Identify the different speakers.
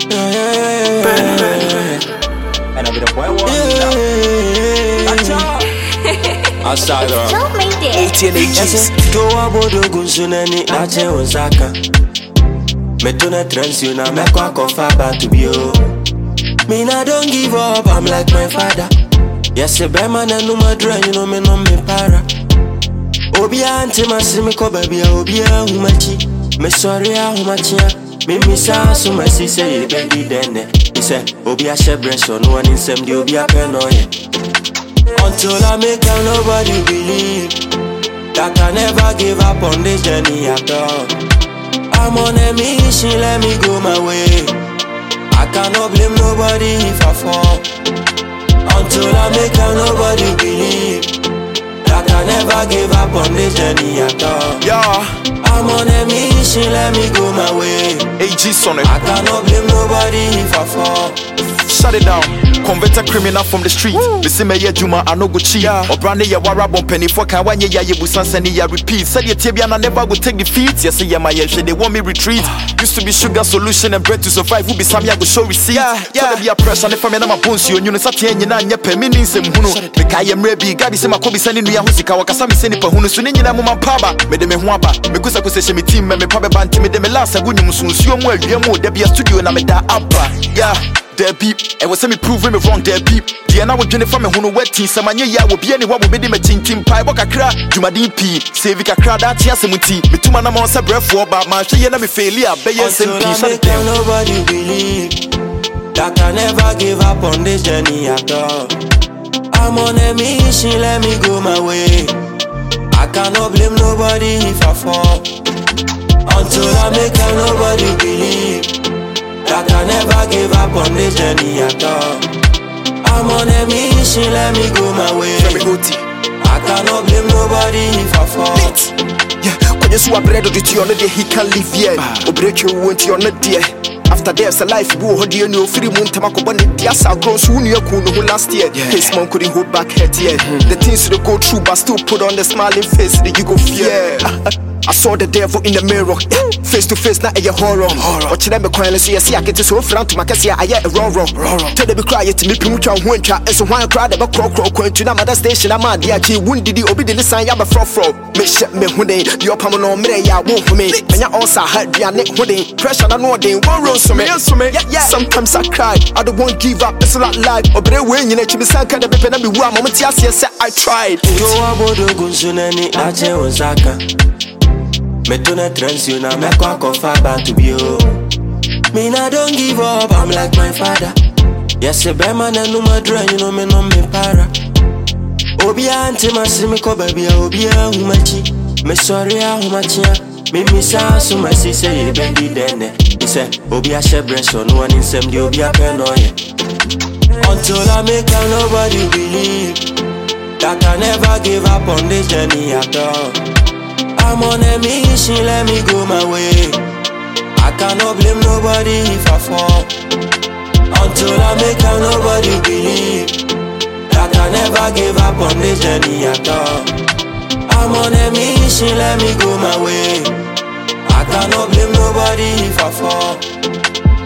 Speaker 1: And I be the boy one. Outside girl.
Speaker 2: Don't make it.
Speaker 3: 18 ages.
Speaker 4: Go abodo gunsunani nache onsaka. Metona trans you na mekwa kofa to be yo. Me na don't give up, I'm like my father. Yes, a bear man and no madra, you know me no me para. Obia ante masimi ko baby obia humachi. Me sorry humachia. Me misa so my sister ye baby dene. He said obia shebre so no one in sem di obia penoye. Until I make out nobody believe that I never give up on this journey at all. I'm on a mission, let me go my way. I cannot blame nobody if I fall. Until I make out nobody believe that I never give up on this journey at all.
Speaker 3: Yeah.
Speaker 4: I'm on a mission, let me go my way.
Speaker 3: AG Sonnet.
Speaker 4: I cannot blame nobody if I fall.
Speaker 3: Shut it down. Convert a criminal from the street. Me see me Juma, I no go cheat. Or brand ya warabon penny for Kawanya ya busan send ya repeat. Said your Tibian I never would take defeat. Yes, yeah, my they want me retreat. Used to be sugar solution and bread to survive. Who be some ya go show receipt. Yeah. Be a pressure if I'm in my bones. You know, Satian, you know, Pemini, some Huno. The Kayam Rebi, Gabi, some Kobe sending me a Husika, Wakasami sending for Huno, Sunina Mama Paba, Medeme Huapa, because I could say me team, me Papa Banti, me de last, I wouldn't you more, there be a studio and I'm at that Abba. Yeah. There beep, and was semi proving me wrong. There beep. The now with Jennifer me who know wet tea. Samanya ya will be anyone will be the meeting team pie. Waka cra, Juma DP, save a crowd that chance and muti. Me too man on sa breath for about my share me failure. Bayes and peace.
Speaker 4: Nobody believe that I never give up on this journey at all. I'm on a mission, let me go my way. I cannot blame nobody if I fall. Until I make out nobody believe that I never give up on this journey at all. I'm on a mission, let me go my way. I cannot blame nobody if I fall.
Speaker 3: Yeah, when you swap bread to you on the day he can't live here. Or break your wound to your net dear. After there's a life, who hold you no free moon tamako bonnet, the asa grown soon your cool last year. His mom couldn't hold back head yet. The things to go through, but still put on the smiling face that you go fear. I saw the devil in the mirror, face to face, not a horror. Watching them crying, see, I get so front to my cassia, I get a raw. Tell them be quiet to me, Pimucha, winter, and so why I cried about crow, to another station. I'm a dear key, wounded the obedient sign, Yaba fro. Miss me when they, your Pamano, Maya won't for me. And you also had your neck hooding, pressure and more than one rose for me. Yeah, sometimes I cry, I don't want to give up, it's a lot life. Or better when you let me sound kind of be penny, one moment, yes, I tried.
Speaker 4: Metona trans you na mekwa kofa to be yo. Me na don't give up, I'm like my father. Yes, a bear man and no madra, you know me no me para. Obia ante masimi ko baby obia humachi. Me sorry humachia. Me misa so my sister ye baby dene. He said obia shebre so no one in sem di obia penoye. Until I make out nobody believe that I never give up on this journey at all. I'm on a mission, let me go my way. I cannot blame nobody if I fall. Until I make out nobody believe that I never give up on this journey at all. I'm on a mission, let me go my way. I cannot blame nobody if I fall.